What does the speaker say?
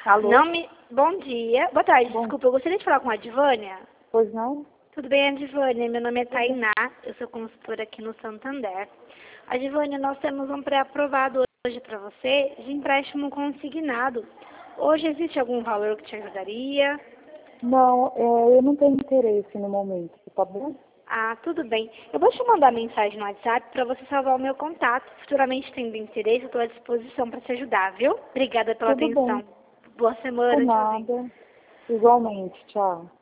Alô? Não me... Bom dia. Boa tarde, Bom. desculpa. Eu gostaria de falar com a Advânia. Pois não? Tudo bem, Advânia? Meu nome é Tainá. Eu sou consultora aqui no Santander. Advânia, nós temos um pré-aprovado hoje para você de empréstimo consignado. Hoje existe algum valor que te ajudaria? Não, eu não tenho interesse no momento, tá bom? Ah, tudo bem. Eu vou te mandar mensagem no WhatsApp para você salvar o meu contato. Futuramente, tendo interesse, eu estou à disposição para te ajudar, viu? Obrigada pela Tudo atenção. bem. Boa Por semana, tchauzinho. nada. Igualmente, tchau.